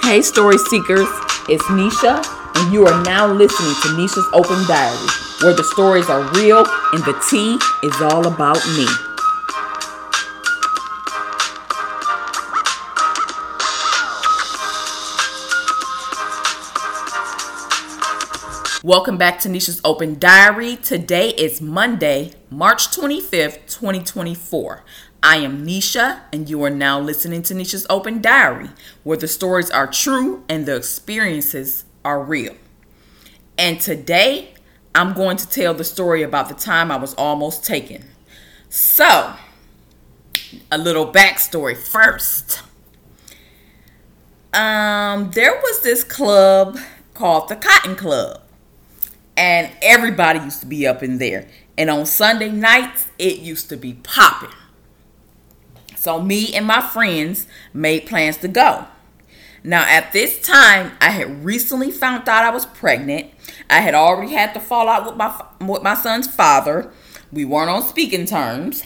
Hey, story seekers, it's Nisha, and you are now listening to Nisha's Open Diary, where the stories are real and the tea is all about me. Welcome back to Nisha's Open Diary. Today is Monday, March 25th, 2024. I am Nisha, and you are now listening to Nisha's Open Diary, where the stories are true and the experiences are real. And today, I'm going to tell the story about the time I was almost taken. So, a little backstory first. There was this club called the Cotton Club. And everybody used to be up in there. And on Sunday nights, it used to be popping. So me and my friends made plans to go. Now at this time, I had recently found out I was pregnant. I had already had to fall out with my son's father. We weren't on speaking terms.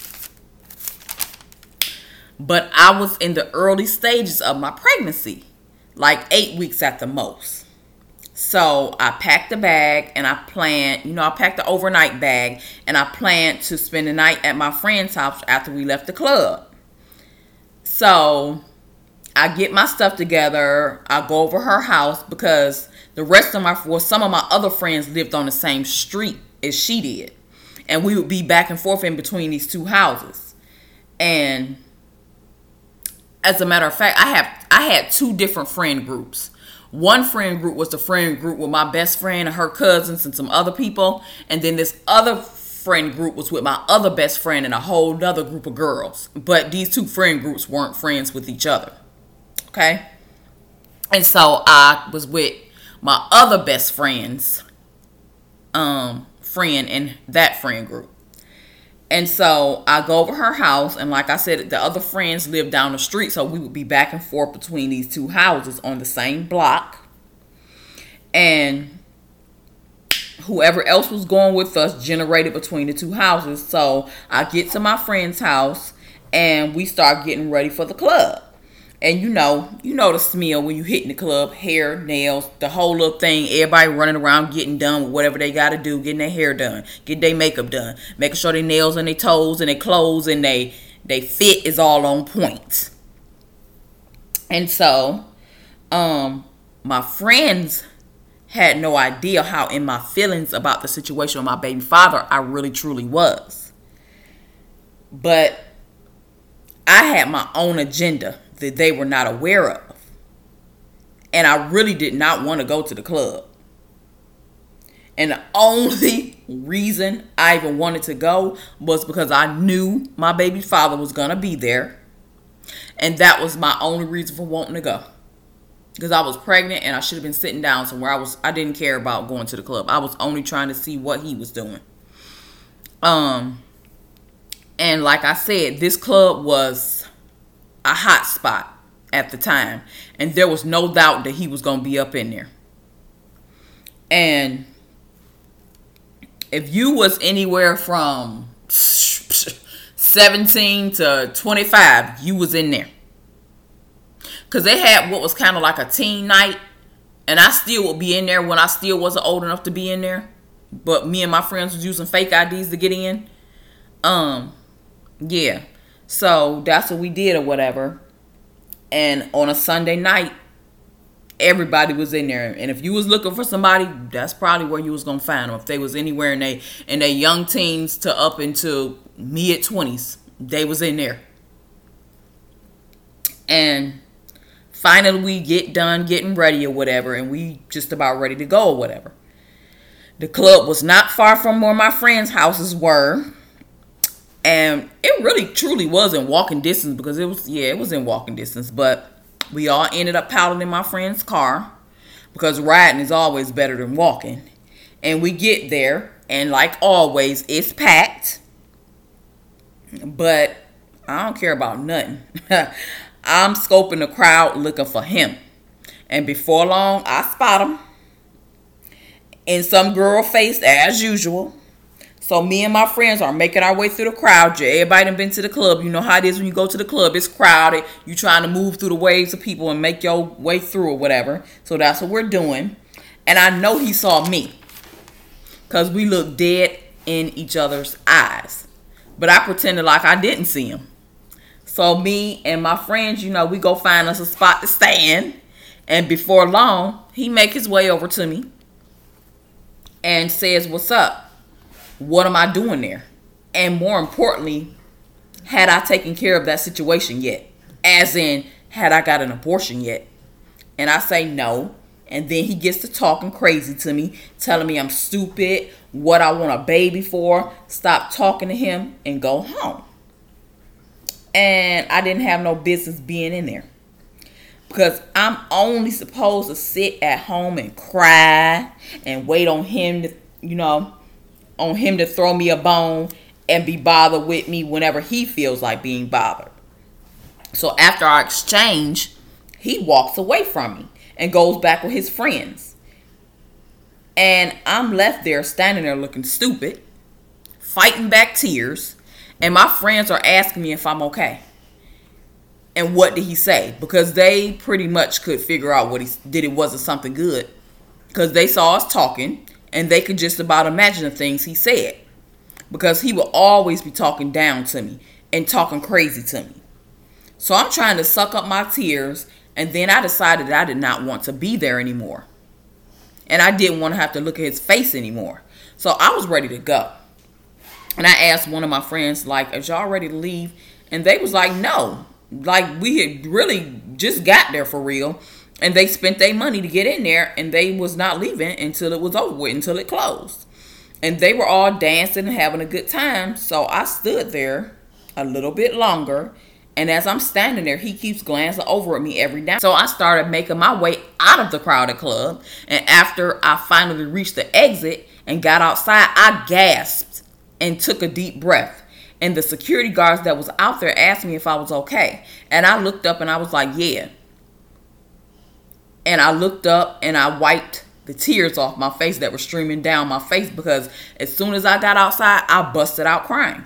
But I was in the early stages of my pregnancy. Like 8 weeks at the most. So I packed a bag and I packed the overnight bag and I planned to spend the night at my friend's house after we left the club. So I get my stuff together. I go over her house because some of my other friends lived on the same street as she did. And we would be back and forth in between these two houses. And as a matter of fact, I had two different friend groups. One friend group was the friend group with my best friend and her cousins and some other people. And then this other friend group was with my other best friend and a whole other group of girls. But these two friend groups weren't friends with each other. Okay? And so I was with my other best friend's friend in that friend group. And so I go over her house, and like I said, the other friends lived down the street, so we would be back and forth between these two houses on the same block. And whoever else was going with us generated between the two houses. So I get to my friend's house, and we start getting ready for the club. And you know the smell when you hit in the club, hair, nails, the whole little thing. Everybody running around getting done with whatever they got to do, getting their hair done, getting their makeup done, making sure their nails and their toes and their clothes and they fit is all on point. And so, my friends had no idea how in my feelings about the situation with my baby father I really truly was. But I had my own agenda that they were not aware of. And I really did not want to go to the club. And the only reason I even wanted to go was because I knew my baby father was going to be there. And that was my only reason for wanting to go. Because I was pregnant and I should have been sitting down somewhere. I didn't care about going to the club. I was only trying to see what he was doing. And like I said, this club was a hot spot at the time, and there was no doubt that he was going to be up in there. And if you was anywhere from 17 to 25, you was in there, because they had what was kind of like a teen night, and I still would be in there when I still wasn't old enough to be in there, but me and my friends was using fake IDs to get in. Yeah. So that's what we did or whatever. And on a Sunday night, everybody was in there. And if you was looking for somebody, that's probably where you was going to find them. If they was anywhere in they young teens to up into mid-20s, they was in there. And finally we get done getting ready or whatever, and we just about ready to go or whatever. The club was not far from where my friends' houses were. And it really truly was in walking distance, because it was in walking distance. But we all ended up piling in my friend's car, because riding is always better than walking. And we get there, and like always, it's packed. But I don't care about nothing. I'm scoping the crowd looking for him. And before long, I spot him. In some girl face as usual. So me and my friends are making our way through the crowd. Everybody done been to the club. You know how it is when you go to the club. It's crowded. You trying to move through the waves of people and make your way through or whatever. So that's what we're doing. And I know he saw me, because we looked dead in each other's eyes. But I pretended like I didn't see him. So me and my friends, we go find us a spot to stand. And before long, he make his way over to me and says, "What's up? What am I doing there?" And more importantly, had I taken care of that situation yet? As in, had I got an abortion yet? And I say no. And then he gets to talking crazy to me, telling me I'm stupid, what I want a baby for, stop talking to him, and go home. And I didn't have no business being in there, because I'm only supposed to sit at home and cry and wait on him to, throw me a bone and be bothered with me whenever he feels like being bothered. So after our exchange, he walks away from me and goes back with his friends. And I'm left there standing there looking stupid, fighting back tears. And my friends are asking me if I'm okay. And what did he say? Because they pretty much could figure out what he did. It wasn't something good, because they saw us talking and they could just about imagine the things he said, because he would always be talking down to me and talking crazy to me. So I'm trying to suck up my tears. And then I decided that I did not want to be there anymore. And I didn't want to have to look at his face anymore. So I was ready to go. And I asked one of my friends, like, "Is y'all ready to leave?" And they was like, "No." Like, we had really just got there for real. And they spent their money to get in there. And they was not leaving until it was over with, until it closed. And they were all dancing and having a good time. So I stood there a little bit longer. And as I'm standing there, he keeps glancing over at me every now. So I started making my way out of the crowded club. And after I finally reached the exit and got outside, I gasped and took a deep breath. And the security guards that was out there asked me if I was okay. And I looked up and I was like, "Yeah." And I looked up and I wiped the tears off my face that were streaming down my face, because as soon as I got outside, I busted out crying.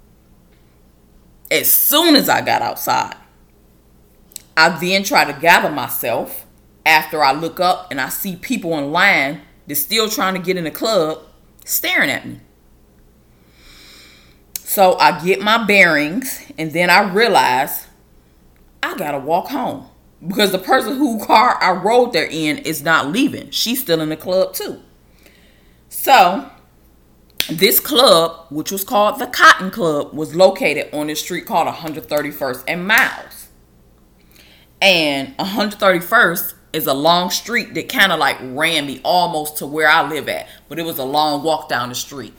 As soon as I got outside, I then try to gather myself after I look up and I see people in line that's still trying to get in the club staring at me. So I get my bearings, and then I realize I gotta walk home, because the person whose car I rode there in is not leaving. She's still in the club too. So this club, which was called the Cotton Club, was located on this street called 131st and Miles. And 131st is a long street that kind of like ran me almost to where I live at. But it was a long walk down the street.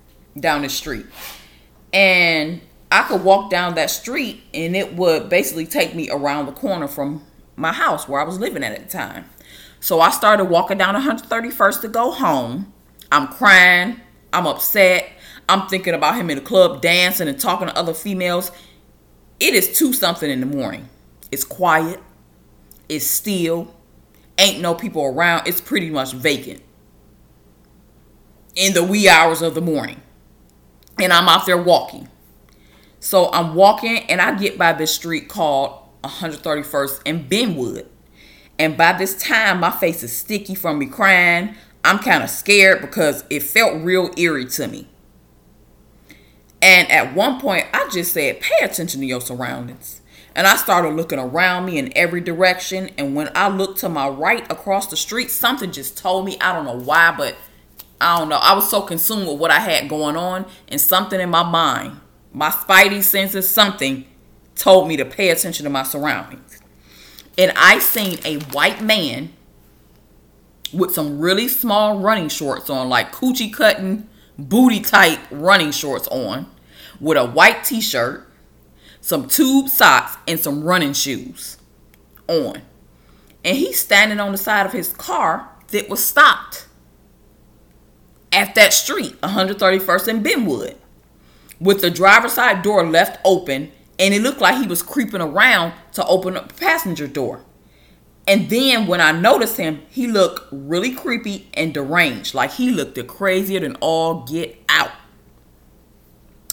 And I could walk down that street and it would basically take me around the corner from my house where I was living at the time. So I started walking down 131st to go home. I'm crying. I'm upset. I'm thinking about him in the club dancing and talking to other females. It is 2-something in the morning. It's quiet. It's still. Ain't no people around. It's pretty much vacant in the wee hours of the morning. And I'm out there walking. So I'm walking and I get by this street called 131st and Benwood. And by this time, my face is sticky from me crying. I'm kind of scared because it felt real eerie to me. And at one point, I just said, "Pay attention to your surroundings." And I started looking around me in every direction. And when I looked to my right across the street, something just told me, I don't know why, but I don't know. I was so consumed with what I had going on, and something in my mind, my spidey senses, something told me to pay attention to my surroundings. And I seen a white man with some really small running shorts on, like coochie cutting, booty type running shorts on, with a white t-shirt, some tube socks, and some running shoes on. And he's standing on the side of his car that was stopped at that street, 131st and Benwood, with the driver's side door left open, and it looked like he was creeping around to open up the passenger door. And then when I noticed him, he looked really creepy and deranged, like he looked crazier than all get out.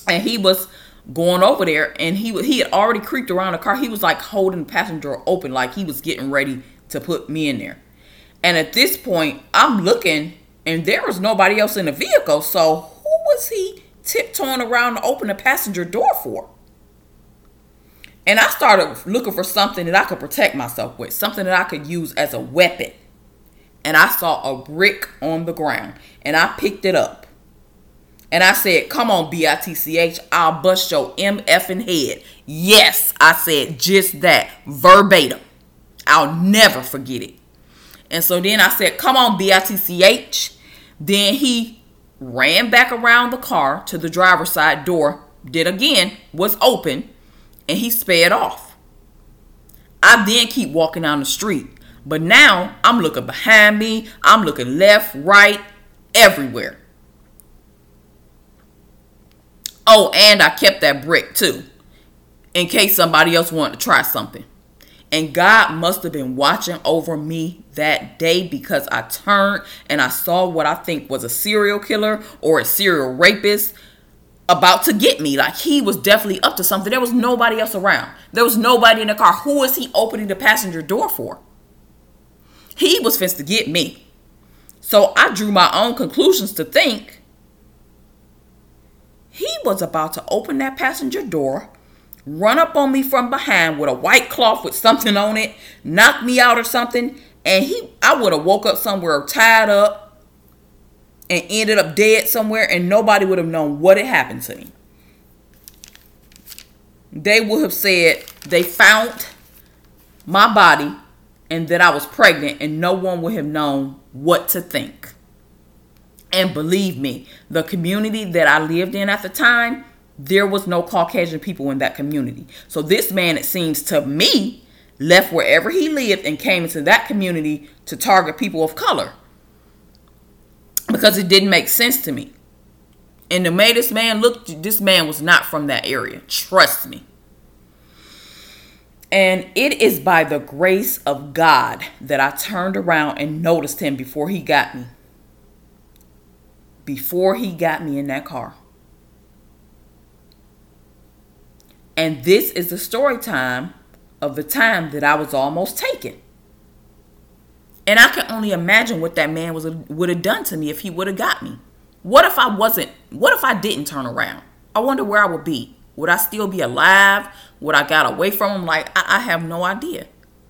And he was going over there, and he had already creeped around the car. He was like holding the passenger door open, like he was getting ready to put me in there. And at this point, I'm looking, and there was nobody else in the vehicle. So who was he tiptoeing around to open the passenger door for? And I started looking for something that I could protect myself with, something that I could use as a weapon. And I saw a brick on the ground, and I picked it up. And I said, come on, bitch, I'll bust your MFing head. Yes, I said just that, verbatim. I'll never forget it. And so then I said, come on, bitch. Then he ran back around the car to the driver's side door, was open, and he sped off. I then keep walking down the street. But now I'm looking behind me. I'm looking left, right, everywhere. Oh, and I kept that brick too, in case somebody else wanted to try something. And God must have been watching over me that day, because I turned and I saw what I think was a serial killer or a serial rapist about to get me. Like, he was definitely up to something. There was nobody else around. There was nobody in the car. Who is he opening the passenger door for? He was finna to get me. So I drew my own conclusions to think he was about to open that passenger door, run up on me from behind with a white cloth with something on it, knock me out or something, and I would have woke up somewhere tied up and ended up dead somewhere, and nobody would have known what had happened to me. They would have said they found my body and that I was pregnant, and no one would have known what to think. And believe me, the community that I lived in at the time, there was no Caucasian people in that community. So this man, it seems to me, left wherever he lived and came into that community to target people of color, because it didn't make sense to me. And the way this man looked, this man was not from that area. Trust me. And it is by the grace of God that I turned around and noticed him before he got me. Before he got me in that car. And this is the story time of the time that I was almost taken. And I can only imagine what that man would have done to me if he would have got me. What if I didn't turn around? I wonder where I would be. Would I still be alive? Would I got away from him? Like, I have no idea.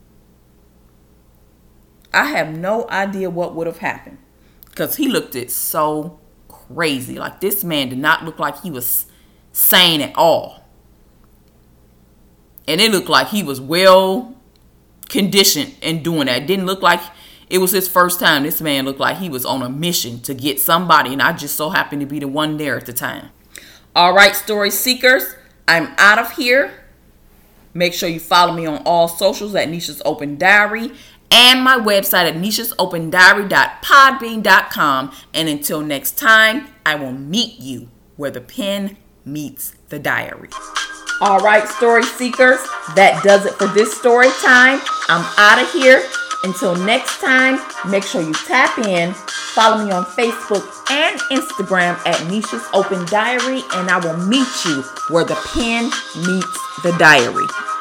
I have no idea what would have happened. Because he looked it so crazy. Like, this man did not look like he was sane at all. And it looked like he was well conditioned in doing that. It didn't look like it was his first time. This man looked like he was on a mission to get somebody, and I just so happened to be the one there at the time. All right, story seekers, I'm out of here. Make sure you follow me on all socials at Nisha's Open Diary, and my website at nishasopendiary.podbean.com. And until next time, I will meet you where the pen meets the diary. All right, story seekers, that does it for this story time. I'm out of here. Until next time, make sure you tap in, follow me on Facebook and Instagram at Nisha's Open Diary, and I will meet you where the pen meets the diary.